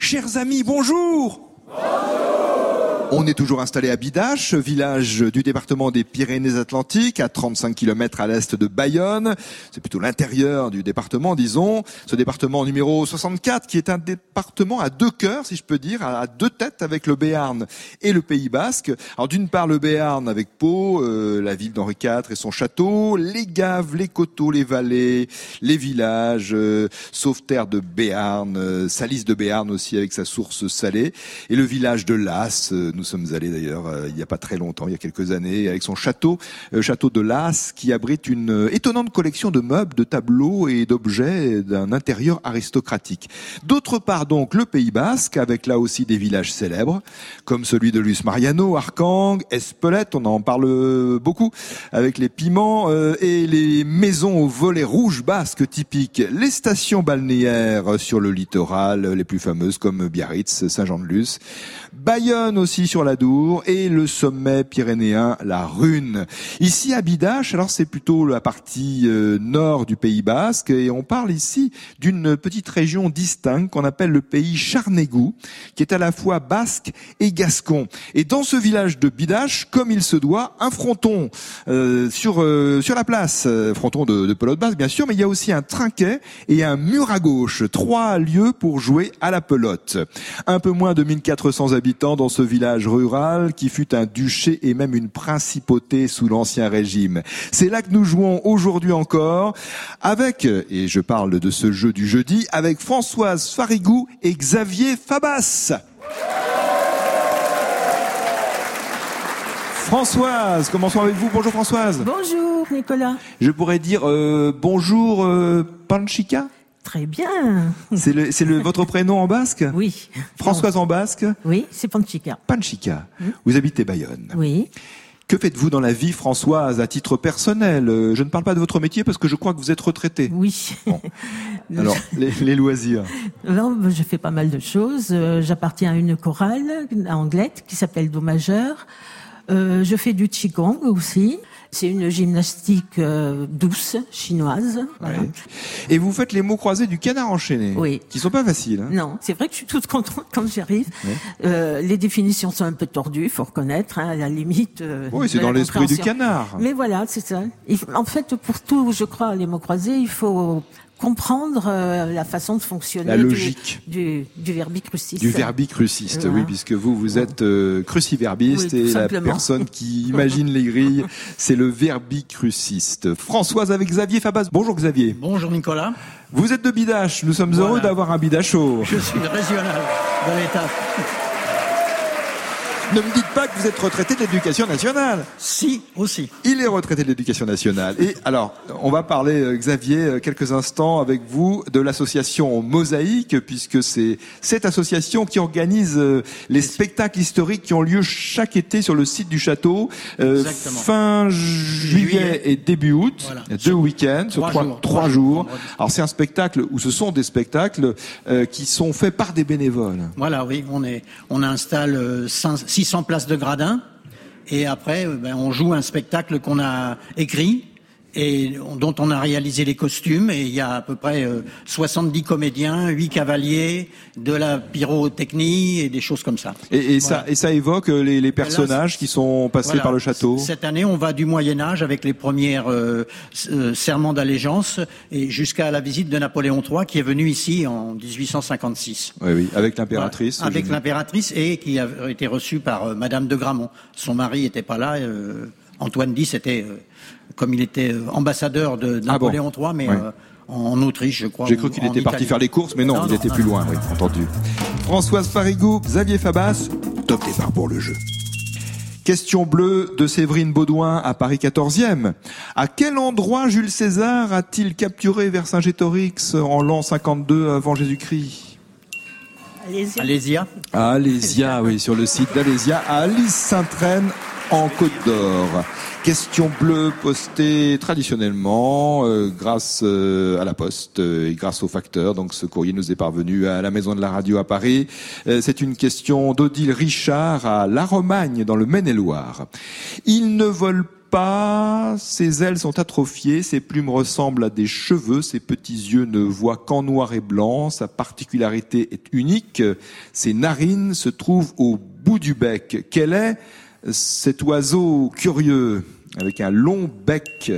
Chers amis, bonjour. On est toujours installé à Bidache, village du département des Pyrénées-Atlantiques, à 35 km à l'est de Bayonne. C'est plutôt l'intérieur du département, disons. Ce département numéro 64, qui est un département à deux cœurs, si je peux dire, à deux têtes avec le Béarn et le Pays Basque. Alors d'une part, le Béarn avec Pau, la ville d'Henri IV et son château, les gaves, les coteaux, les vallées, les villages, Sauveterre de Béarn, Salis de Béarn aussi avec sa source salée, et le village de Las. Nous sommes allés d'ailleurs il n'y a pas très longtemps, il y a quelques années, avec son château, château de Las, qui abrite une étonnante collection de meubles, de tableaux et d'objets d'un intérieur aristocratique. D'autre part donc le Pays Basque, avec là aussi des villages célèbres, comme celui de Luis Mariano, Arcang, Espelette, on en parle beaucoup, avec les piments et les maisons aux volets rouges basques typiques, les stations balnéaires sur le littoral, les plus fameuses comme Biarritz, Saint-Jean-de-Luz, Bayonne aussi sur l'Adour et le sommet pyrénéen, la Rune. Ici à Bidache, alors c'est plutôt la partie nord du Pays Basque et on parle ici d'une petite région distincte qu'on appelle le pays Charnégou, qui est à la fois basque et gascon. Et dans ce village de Bidache, comme il se doit, un fronton sur la place, fronton de pelote basque bien sûr, mais il y a aussi un trinquet et un mur à gauche, 3 lieux pour jouer à la pelote. Un peu moins de 1400 habitants dans ce village rural qui fut un duché et même une principauté sous l'Ancien Régime. C'est là que nous jouons aujourd'hui encore avec, et je parle de ce jeu du jeudi, avec Françoise Farigou et Xavier Fabas. Françoise, commençons avec vous. Bonjour Françoise. Bonjour Nicolas. Je pourrais dire bonjour Panchica. Très bien. C'est votre prénom en basque? Oui. Françoise en basque? Oui, c'est Panchica. Panchica. Vous habitez Bayonne. Oui. Que faites-vous dans la vie, Françoise, à titre personnel? Je ne parle pas de votre métier parce que je crois que vous êtes retraitée. Oui. Bon. Alors, les loisirs. Alors, je fais pas mal de choses. J'appartiens à une chorale anglaise qui s'appelle Do majeur. Je fais du qigong aussi. C'est une gymnastique douce, chinoise. Voilà. Ouais. Et vous faites les mots croisés du canard enchaîné. Oui. Qui sont pas faciles. Hein. Non, c'est vrai que je suis toute contente quand j'y arrive. Ouais. Les définitions sont un peu tordues, faut reconnaître, hein, à la limite. Oui, c'est dans l'esprit du canard. Mais voilà, c'est ça. En fait, pour tout, je crois, les mots croisés, il faut comprendre la façon de fonctionner, la logique du verbicruciste. Du verbicruciste, voilà. Oui, puisque vous êtes cruciverbiste, oui, et simplement. La personne qui imagine les grilles, c'est le verbicruciste. Françoise avec Xavier Fabas. Bonjour Xavier. Bonjour Nicolas. Vous êtes de Bidache, nous sommes heureux d'avoir un Bidachot. Je suis régional de l'État. Ne me dites pas que vous êtes retraité de l'Éducation nationale. Si, aussi. Il est retraité de l'Éducation nationale. Et alors, on va parler, Xavier, quelques instants avec vous de l'association Mosaïque, puisque c'est cette association qui organise les spectacles historiques qui ont lieu chaque été sur le site du château, fin juillet et début août, voilà. 2 week-ends, sur 3 jours. Alors c'est un spectacle, ou ce sont des spectacles qui sont faits par des bénévoles. Voilà, oui, on installe 600 places de gradins et après on joue un spectacle qu'on a écrit et dont on a réalisé les costumes, et il y a à peu près 70 comédiens, 8 cavaliers, de la pyrotechnie et des choses comme ça. Et ça évoque les personnages qui sont passés par le château. Cette année, on va du Moyen-Âge avec les premières serments d'allégeance et jusqu'à la visite de Napoléon III qui est venu ici en 1856. Oui, avec l'impératrice. Voilà, avec l'impératrice et qui a été reçue par Madame de Gramont. Son mari était pas là. Antoine X était, comme il était ambassadeur de Napoléon III, mais en Autriche, je crois. J'ai cru qu'il était parti faire les courses, mais non, il était plus loin, oui, entendu. Françoise Farigou, Xavier Fabas, top départ pour le jeu. Question bleue de Séverine Baudouin à Paris 14e. À quel endroit Jules César a-t-il capturé Vercingétorix en l'an 52 avant Jésus-Christ? Alésia. Alésia, oui, sur le site d'Alésia, à Alice-Sainte-Reine, en Côte d'Or. Question bleue postée traditionnellement grâce à la Poste et grâce au facteur. Donc ce courrier nous est parvenu à la Maison de la Radio à Paris. C'est une question d'Odile Richard à La Romagne dans le Maine-et-Loire. Ils ne volent pas, ses ailes sont atrophiées, ses plumes ressemblent à des cheveux, ses petits yeux ne voient qu'en noir et blanc, sa particularité est unique, ses narines se trouvent au bout du bec. Quel est cet oiseau curieux avec un long bec?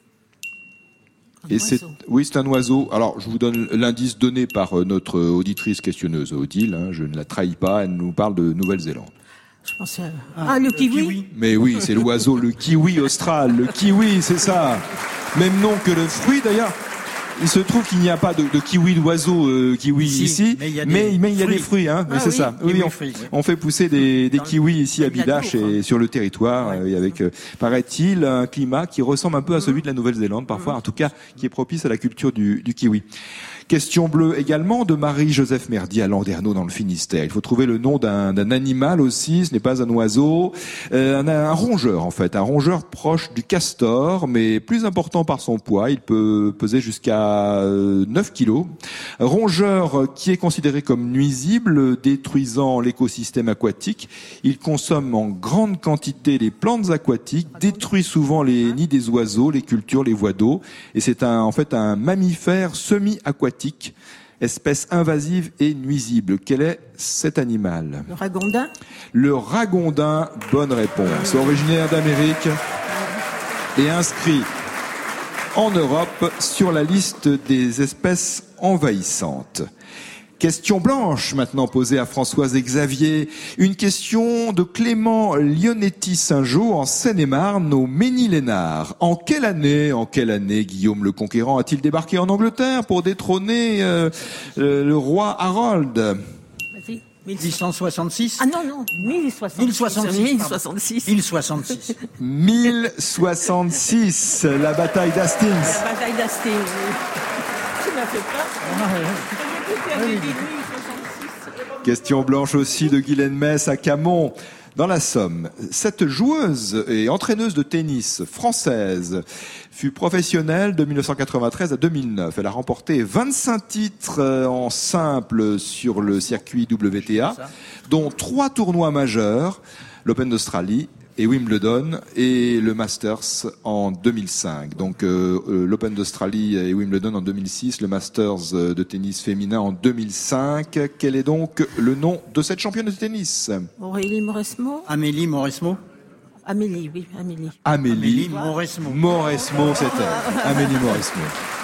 Et oui, c'est un oiseeau. Alors, je vous donne l'indice donné par notre auditrice questionneuse, Odile. Je ne la trahis pas. Elle nous parle de Nouvelle-Zélande. Je pensais le kiwi. Mais oui, c'est l'oiseau, le kiwi austral. Le kiwi, c'est ça. Même nom que le fruit, d'ailleurs. Il se trouve qu'il n'y a pas de kiwi d'oiseau kiwi ici, mais il y a des fruits, hein. Mais c'est ça. Oui, on fait pousser des kiwis ici à Bidache et sur le territoire, et avec, paraît-il, un climat qui ressemble un peu à celui de la Nouvelle-Zélande, parfois, en tout cas, qui est propice à la culture du kiwi. Question bleue également de Marie-Joseph Merdier à Landerneau dans le Finistère. Il faut trouver le nom d'un animal aussi, ce n'est pas un oiseau, un rongeur en fait, un rongeur proche du castor, mais plus important par son poids, il peut peser jusqu'à 9 kilos. Rongeur qui est considéré comme nuisible, détruisant l'écosystème aquatique. Il consomme en grande quantité les plantes aquatiques, détruit souvent les nids des oiseaux, les cultures, les voies d'eau, et c'est en fait un mammifère semi-aquatique, espèce invasive et nuisible. Quel est cet animal? Le ragondin. Le ragondin, bonne réponse. Originaire d'Amérique et inscrit en Europe sur la liste des espèces envahissantes. Question blanche maintenant posée à Françoise et Xavier. Une question de Clément Lionetti-Saint-Jean en Seine-et-Marne au Ménil-Lénard. En quelle année Guillaume le Conquérant a-t-il débarqué en Angleterre pour détrôner le roi Harold? Vas-y. 1866. Ah non, 1066. 1066, la bataille d'Hastings. La bataille d'Hastings, oui. Tu m'as fait peur. Question blanche aussi de Guylaine Mess à Camon, dans la Somme. Cette joueuse et entraîneuse de tennis française fut professionnelle de 1993 à 2009. Elle a remporté 25 titres en simple sur le circuit WTA, dont 3 tournois majeurs, l'Open d'Australie et Wimbledon et le Masters en 2005. Donc l'Open d'Australie et Wimbledon en 2006, le Masters de tennis féminin en 2005. Quel est donc le nom de cette championne de tennis? Aurélie Mauresmo. Amélie Mauresmo. Amélie, oui, Amélie. Amélie Mauresmo. Mauresmo, c'est elle. Amélie Mauresmo.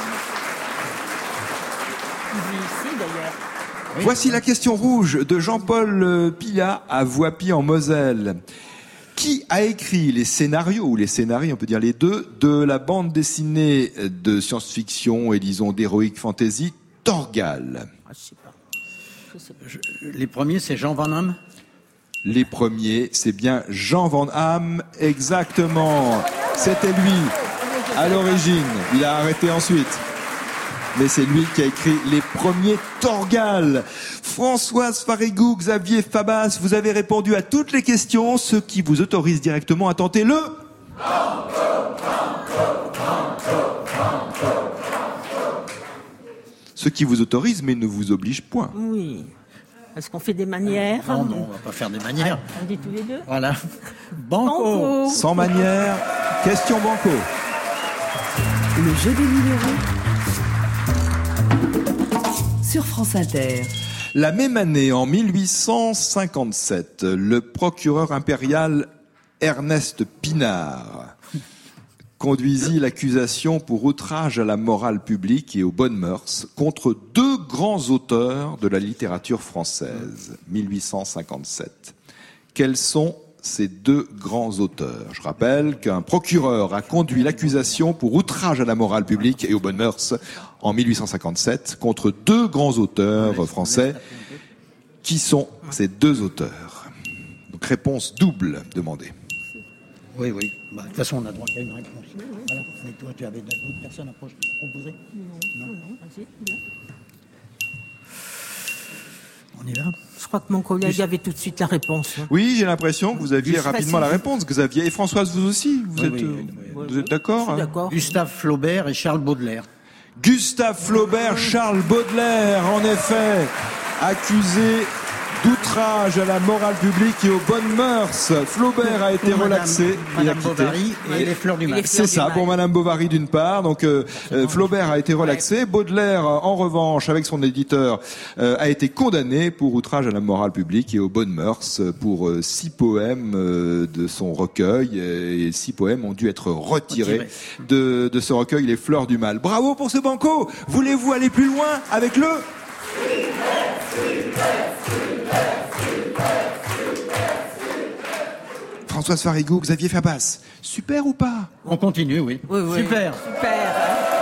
Il vit ici d'ailleurs. Oui. Voici la question rouge de Jean-Paul Pillat à Voipy en Moselle. Qui a écrit les scénarios, ou les scénarios, on peut dire les deux, de la bande dessinée de science-fiction et disons d'heroic fantasy, Torgal? Je sais pas. Les premiers, c'est Jean Van Damme. Les premiers, c'est bien Jean Van Damme, exactement. C'était lui, à l'origine. Il a arrêté ensuite. Mais c'est lui qui a écrit les premiers Torgal. Françoise Farigou, Xavier Fabas, vous avez répondu à toutes les questions, ce qui vous autorise directement à tenter le... Ce qui vous autorise, mais ne vous oblige point. Oui. Est-ce qu'on fait des manières? Non, on va pas faire des manières. On dit tous les deux. Voilà. Banco. Sans manière, question banco. Le jeu des numéros sur France Inter. La même année, en 1857, le procureur impérial Ernest Pinard conduisit l'accusation pour outrage à la morale publique et aux bonnes mœurs contre 2 grands auteurs de la littérature française. 1857. Quels sont ces 2 grands auteurs? Je rappelle qu'un procureur a conduit l'accusation pour outrage à la morale publique et aux bonnes mœurs en 1857 contre 2 grands auteurs français. Qui sont ces 2 auteurs? Donc réponse double demandée. Oui. De toute façon, on a droit qu'à une réponse. Voilà. Mais toi, tu avais d'autres personnes à proposer? Non. Vas-y, bien. On y va. Je crois que mon collègue avait tout de suite la réponse. Oui, j'ai l'impression que vous aviez Juste rapidement la facile. réponse, Xavier. Et Françoise, vous aussi? Vous êtes d'accord? Je suis d'accord. Gustave Flaubert et Charles Baudelaire. Gustave Flaubert, Charles Baudelaire, en effet, accusé d'outrage à la morale publique et aux bonnes mœurs. Flaubert a été relaxé. Madame Bovary et les fleurs du mal. C'est ça, pour Madame Bovary d'une part. Donc Flaubert a été relaxé. Baudelaire, en revanche, avec son éditeur, a été condamné pour outrage à la morale publique et aux bonnes mœurs pour 6 poèmes de son recueil. Et 6 poèmes ont dû être retirés de ce recueil, Les fleurs du mal. Bravo pour ce banco. Voulez-vous aller plus loin avec le... Françoise Farigou, Xavier Fabas, super ou pas? On continue, oui. Oui. Super. Super.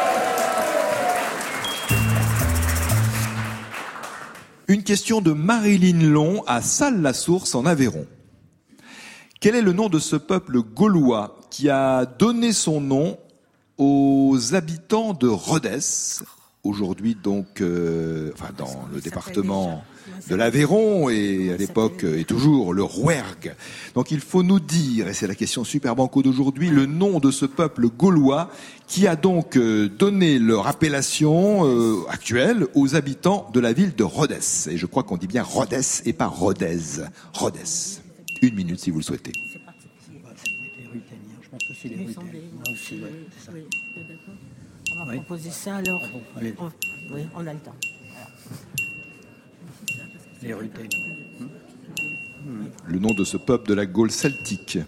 Une question de Marilyn Long à Salles-la-Source en Aveyron. Quel est le nom de ce peuple gaulois qui a donné son nom aux habitants de Rhodes, aujourd'hui donc dans le département de l'Aveyron et à l'époque et toujours le Rouergue. Donc il faut nous dire, et c'est la question super banco d'aujourd'hui, le nom de ce peuple gaulois qui a donc donné leur appellation actuelle aux habitants de la ville de Rhodes. Et je crois qu'on dit bien Rhodes et pas Rodez. Rhodes. 1 minute si vous le souhaitez. Je pense que c'est les Ruthéniens. On va proposer ça alors. Allez. Oui, on a le temps. Les Ruthéniens. Le nom de ce peuple de la Gaule celtique.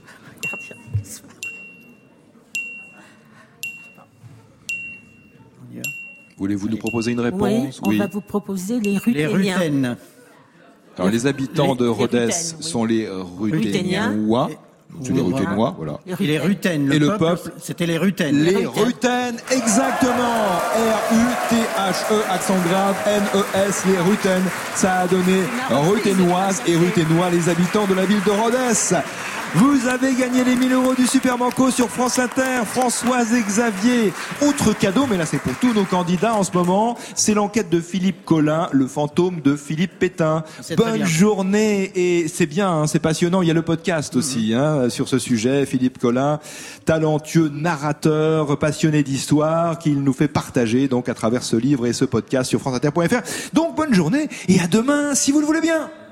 Voulez-vous nous proposer une réponse? Oui, on va vous proposer les Ruthéniens. Les Rutènes. Alors, les habitants de Rhodes Rutènes, oui. sont les Ruthénois. C'est les Ruthénois, voilà. Et les Rutènes. Et le peuple, c'était les Rutènes. Les Rutènes, exactement. R-U-T-H-E, accent grave, N-E-S, les Rutènes. Ça a donné Ruthénoises et Ruthénois, les habitants de la ville de Rhodes. Vous avez gagné les 1000 € du Super Banco sur France Inter, Françoise et Xavier. Autre cadeau, mais là c'est pour tous nos candidats en ce moment, c'est l'enquête de Philippe Collin, le fantôme de Philippe Pétain. Bonne journée, et c'est bien, hein, c'est passionnant. Il y a le podcast aussi sur ce sujet. Philippe Collin, talentueux narrateur, passionné d'histoire, qu'il nous fait partager donc à travers ce livre et ce podcast sur franceinter.fr. Donc bonne journée et à demain si vous le voulez bien.